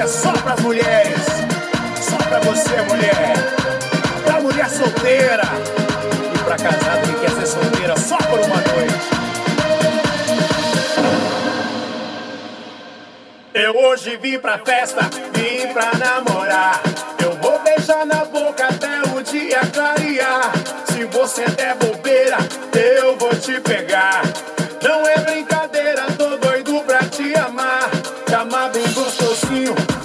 só pras mulheres, só pra você, mulher, pra mulher solteira e pra casado que quer ser solteira só por uma noite. Eu hoje vim pra festa, vim pra namorar. Eu vou beijar na boca até o dia clarear. Se você der bobeira, eu vou te pegar. Não é brincadeira, tô doido pra te amar. Te amar bem gostosinho,